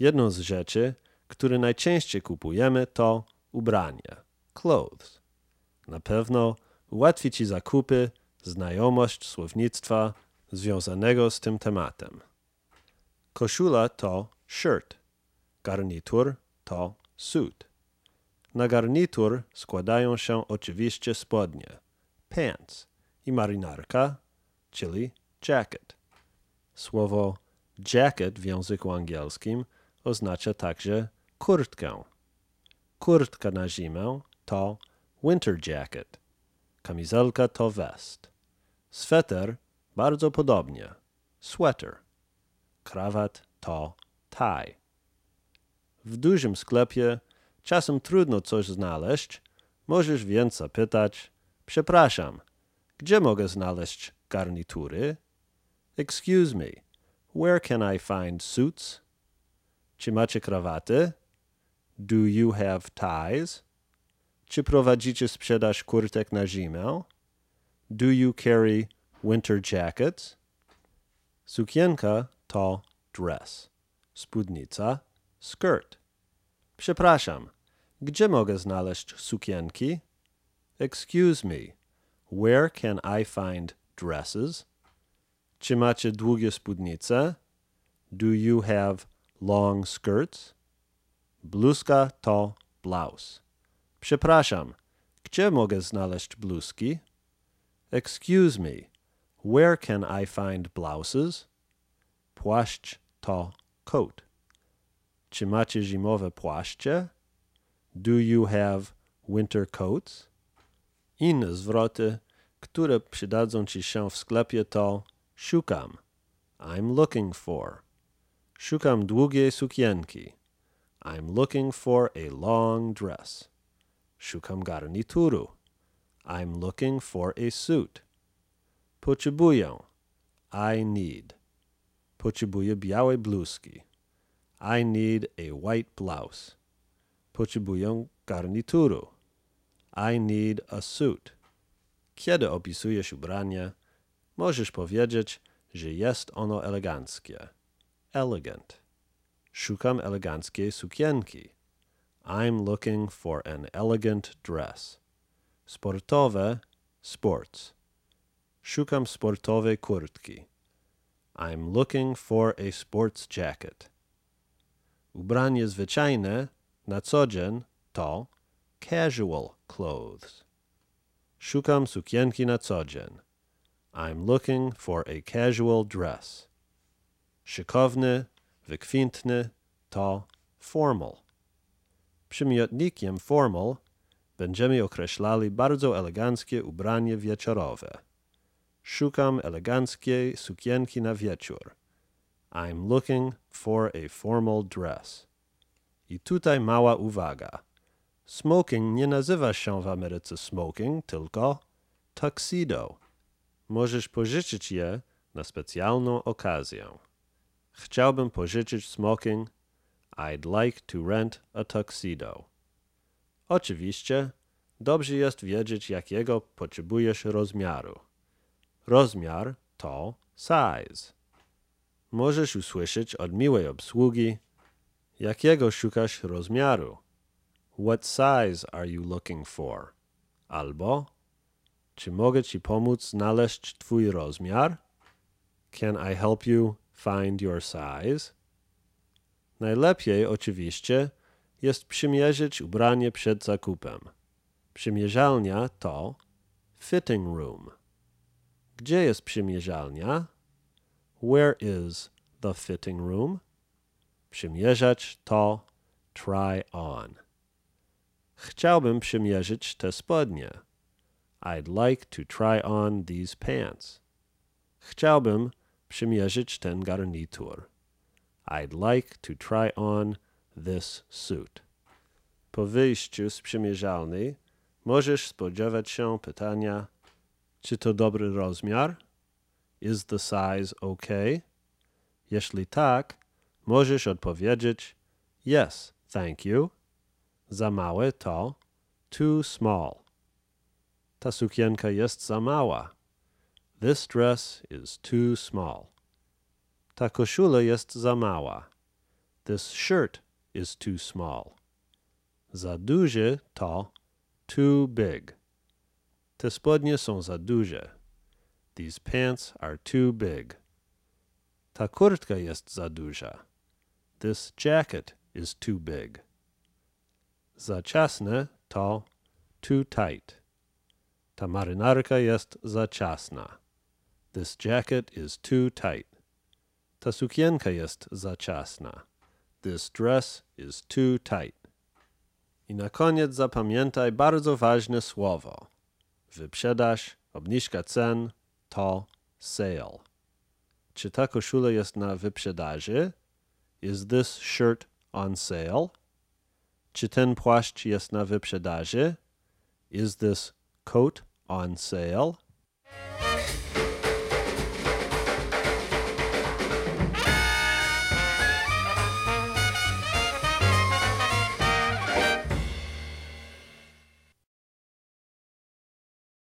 Jedną z rzeczy, które najczęściej kupujemy, to ubranie, clothes. Na pewno ułatwi Ci zakupy znajomość słownictwa związanego z tym tematem. Koszula to shirt, garnitur to suit. Na garnitur składają się oczywiście spodnie, pants i marynarka, czyli jacket. Słowo jacket w języku angielskim oznacza także kurtkę. Kurtka na zimę to winter jacket. Kamizelka to vest. Sweter bardzo podobnie, sweater. Krawat to tie. W dużym sklepie czasem trudno coś znaleźć, możesz więc zapytać: przepraszam, gdzie mogę znaleźć garnitury? Excuse me, where can I find suits? Czy macie krawaty? Do you have ties? Czy prowadzicie sprzedaż kurtek na zimę? Do you carry winter jackets? Sukienka to dress. Spódnica skirt. Przepraszam, gdzie mogę znaleźć sukienki? Excuse me, where can I find dresses? Czy macie długie spódnice? Do you have long skirts? Bluzka to blouse. Przepraszam, gdzie mogę znaleźć bluzki? Excuse me, where can I find blouses? Płaszcz to coat. Czy macie zimowe płaszcze? Do you have winter coats? Inne zwroty, które przydadzą Ci się w sklepie to szukam, I'm looking for. Szukam długiej sukienki. I'm looking for a long dress. Szukam garnituru. I'm looking for a suit. Potrzebuję. I need. Potrzebuję białej bluzki. I need a white blouse. Potrzebuję garnituru. I need a suit. Kiedy opisujesz ubranie, możesz powiedzieć, że jest ono eleganckie. Elegant. Szukam eleganckiej sukienki. I'm looking for an elegant dress. Sportowe, sports. Szukam sportowej kurtki. I'm looking for a sports jacket. Ubranie zwyczajne na co dzień to casual clothes. Szukam sukienki na co dzień. I'm looking for a casual dress. Szykowny, wykwintny to formal. Przymiotnikiem formal będziemy określali bardzo eleganckie ubranie wieczorowe. Szukam eleganckiej sukienki na wieczór. I'm looking for a formal dress. I tutaj mała uwaga. Smoking nie nazywa się w Ameryce smoking, tylko tuxedo. Możesz pożyczyć je na specjalną okazję. Chciałbym pożyczyć smoking. I'd like to rent a tuxedo. Oczywiście, dobrze jest wiedzieć, jakiego potrzebujesz rozmiaru. Rozmiar to size. Możesz usłyszeć od miłej obsługi: jakiego szukasz rozmiaru? What size are you looking for? Albo: czy mogę Ci pomóc znaleźć Twój rozmiar? Can I help you find your size? Najlepiej oczywiście jest przymierzyć ubranie przed zakupem. Przymierzalnia to fitting room. Gdzie jest przymierzalnia? Where is the fitting room? Przymierzać to try on. Chciałbym przymierzyć te spodnie. I'd like to try on these pants. Chciałbym przymierzyć ten garnitur. I'd like to try on this suit. Po wyjściu z przymierzalni możesz spodziewać się pytania: czy to dobry rozmiar? Is the size okay? Jeśli tak, możesz odpowiedzieć: yes, thank you. Za małe to too small. Ta sukienka jest za mała. This dress is too small. Ta koszula jest za mała. This shirt is too small. Za duże to too big. Te spodnie są za duże. These pants are too big. Ta kurtka jest za duża. This jacket is too big. Za ciasne to too tight. Ta marynarka jest za ciasna. This jacket is too tight. Ta sukienka jest za ciasna. This dress is too tight. I na koniec zapamiętaj bardzo ważne słowo. Wyprzedaż, obniżka cen to sale. Czy ta koszula jest na wyprzedaży? Is this shirt on sale? Czy ten płaszcz jest na wyprzedaży? Is this coat on sale?